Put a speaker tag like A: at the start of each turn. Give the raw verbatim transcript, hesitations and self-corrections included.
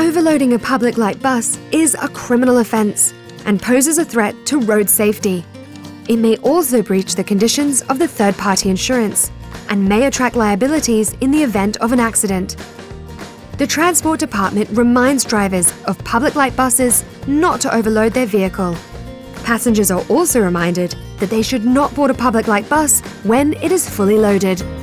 A: Overloading a public light bus is a criminal offence and poses a threat to road safety. It may also breach the conditions of the third-party insurance and may attract liabilities in the event of an accident. The Transport Department reminds drivers of public light buses not to overload their vehicle. Passengers are also reminded that they should not board a public light bus when it is fully loaded.